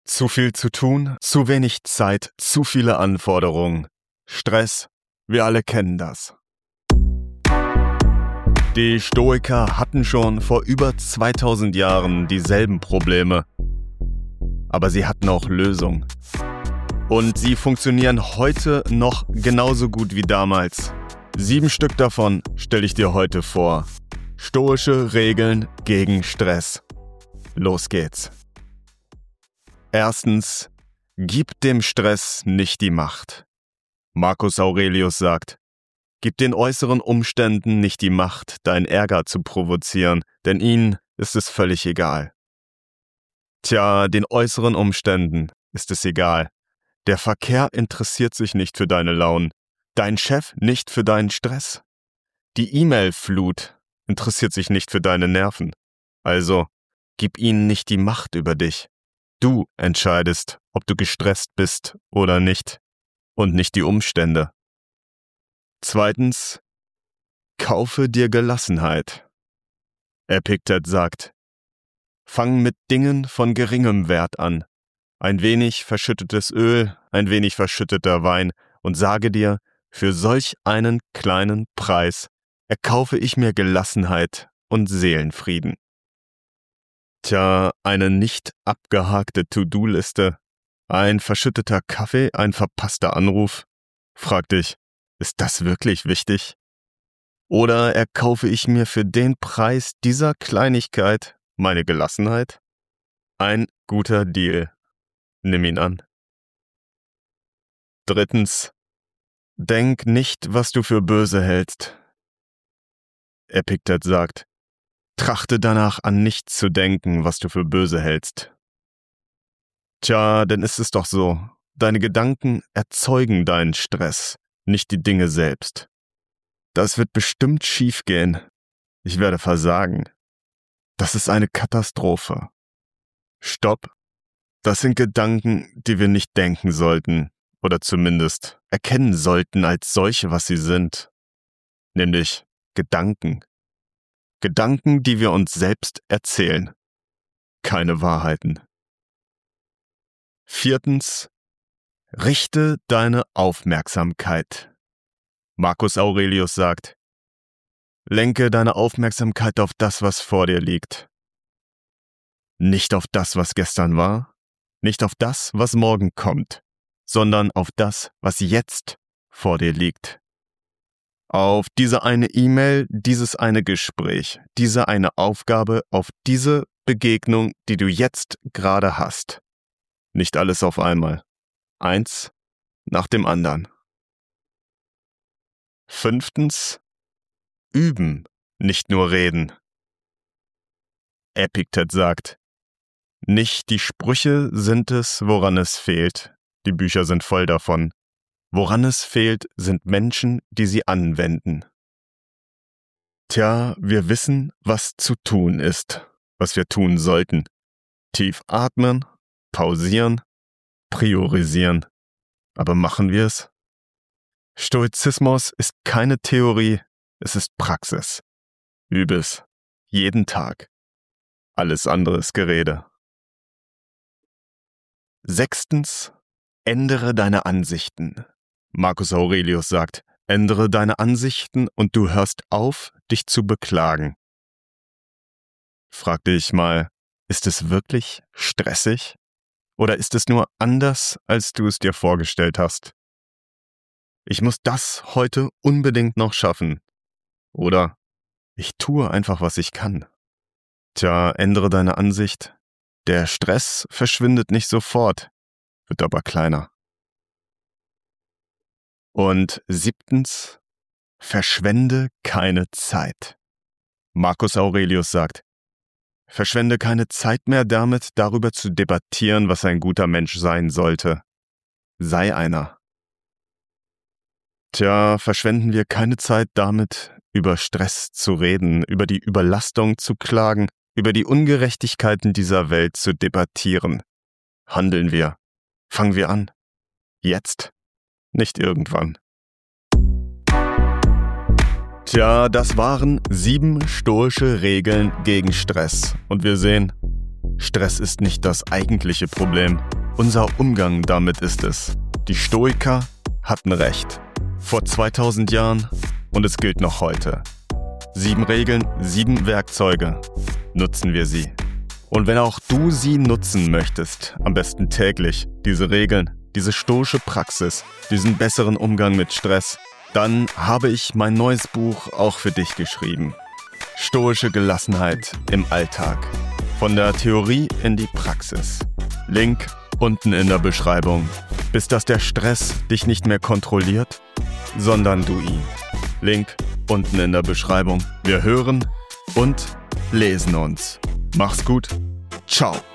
Zu viel zu tun, zu wenig Zeit, zu viele Anforderungen. Stress, wir alle kennen das. Die Stoiker hatten schon vor über 2000 Jahren dieselben Probleme. Aber sie hatten auch Lösungen. Und sie funktionieren heute noch genauso gut wie damals. 7 Stück davon stelle ich dir heute vor. Stoische Regeln gegen Stress. Los geht's. Erstens, gib dem Stress nicht die Macht. Marcus Aurelius sagt, gib den äußeren Umständen nicht die Macht, deinen Ärger zu provozieren, denn ihnen ist es völlig egal. Tja, den äußeren Umständen ist es egal. Der Verkehr interessiert sich nicht für deine Launen, dein Chef nicht für deinen Stress. Die E-Mail-Flut interessiert sich nicht für deine Nerven. Also, gib ihnen nicht die Macht über dich. Du entscheidest, ob du gestresst bist oder nicht, und nicht die Umstände. Zweitens, kaufe dir Gelassenheit. Epiktet sagt, fang mit Dingen von geringem Wert an. Ein wenig verschüttetes Öl, ein wenig verschütteter Wein und sage dir, für solch einen kleinen Preis erkaufe ich mir Gelassenheit und Seelenfrieden. Tja, eine nicht abgehakte To-Do-Liste, ein verschütteter Kaffee, ein verpasster Anruf. Frag dich, ist das wirklich wichtig? Oder erkaufe ich mir für den Preis dieser Kleinigkeit meine Gelassenheit? Ein guter Deal. Nimm ihn an. Drittens, denk nicht, was du für böse hältst. Epiktet sagt, trachte danach an nichts zu denken, was du für böse hältst. Tja, denn ist es doch so, deine Gedanken erzeugen deinen Stress, nicht die Dinge selbst. Das wird bestimmt schiefgehen. Ich werde versagen. Das ist eine Katastrophe. Stopp. Das sind Gedanken, die wir nicht denken sollten oder zumindest erkennen sollten als solche, was sie sind. Nämlich Gedanken. Gedanken, die wir uns selbst erzählen. Keine Wahrheiten. Viertens, richte deine Aufmerksamkeit. Marcus Aurelius sagt, lenke deine Aufmerksamkeit auf das, was vor dir liegt. Nicht auf das, was gestern war, nicht auf das, was morgen kommt, sondern auf das, was jetzt vor dir liegt. Auf diese eine E-Mail, dieses eine Gespräch, diese eine Aufgabe, auf diese Begegnung, die du jetzt gerade hast. Nicht alles auf einmal. Eins nach dem anderen. Fünftens, üben, nicht nur reden. Epiktet sagt, nicht die Sprüche sind es, woran es fehlt. Die Bücher sind voll davon. Woran es fehlt, sind Menschen, die sie anwenden. Tja, wir wissen, was zu tun ist, was wir tun sollten. Tief atmen, pausieren, priorisieren. Aber machen wir es? Stoizismus ist keine Theorie, es ist Praxis. Übe es. Jeden Tag. Alles andere ist Gerede. Sechstens, ändere deine Ansichten. Marcus Aurelius sagt, ändere deine Ansichten und du hörst auf, dich zu beklagen. Frag dich mal, ist es wirklich stressig? Oder ist es nur anders, als du es dir vorgestellt hast? Ich muss das heute unbedingt noch schaffen. Oder ich tue einfach, was ich kann. Tja, ändere deine Ansicht. Der Stress verschwindet nicht sofort, wird aber kleiner. Und siebtens, verschwende keine Zeit. Marcus Aurelius sagt, verschwende keine Zeit mehr damit, darüber zu debattieren, was ein guter Mensch sein sollte. Sei einer. Tja, verschwenden wir keine Zeit damit, über Stress zu reden, über die Überlastung zu klagen, über die Ungerechtigkeiten dieser Welt zu debattieren. Handeln wir. Fangen wir an. Jetzt. Nicht irgendwann. Tja, das waren 7 stoische Regeln gegen Stress. Und wir sehen, Stress ist nicht das eigentliche Problem. Unser Umgang damit ist es. Die Stoiker hatten recht. Vor 2000 Jahren und es gilt noch heute. 7 Regeln, 7 Werkzeuge. Nutzen wir sie. Und wenn auch du sie nutzen möchtest, am besten täglich, diese Regeln, diese stoische Praxis, diesen besseren Umgang mit Stress, dann habe ich mein neues Buch auch für dich geschrieben. Stoische Gelassenheit im Alltag. Von der Theorie in die Praxis. Link unten in der Beschreibung. Bis dass der Stress dich nicht mehr kontrolliert, sondern du ihn. Link unten in der Beschreibung. Wir hören und lesen uns. Mach's gut. Ciao.